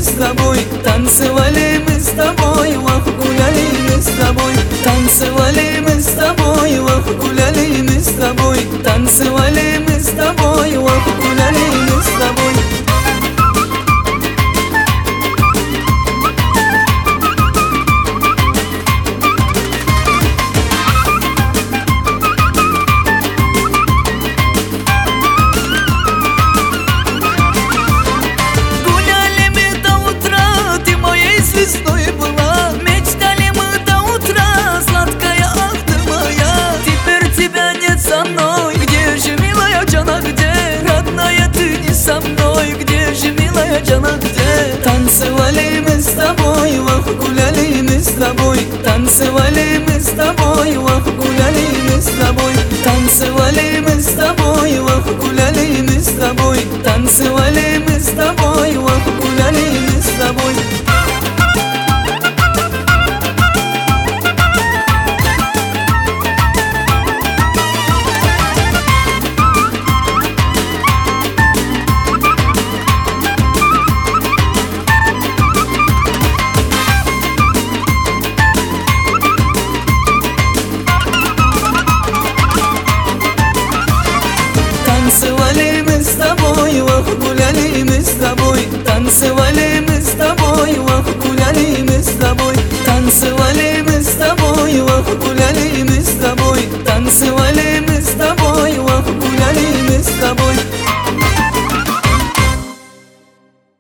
с тобой, танцевали мы с тобой, ох, гуляли мы с тобой, танцевали мы с тобой, ох, гуляли мы с тобой, танцевали мы с тобой, ох, гуляли мы с тобой. Весной была, мечтали мы до утра, сладкая, ах ты моя. Теперь тебя нет со мной, где же, милая Джана, где? Родная, ты не со мной, где же, милая Джана, где? Танцевали мы с тобой, ох, гуляли мы с тобой, танцевали мы с тобой, ох, гуляли мы с тобой, танцевали мы с тобой, ох, гуляли мы с тобой, танцевали мы с тобой, ох, гуляли мы с тобой. Танцевали мы с тобой, ох, гуляли мы с тобой, танцевали мы с тобой, ох, гуляли мы с тобой, танцевали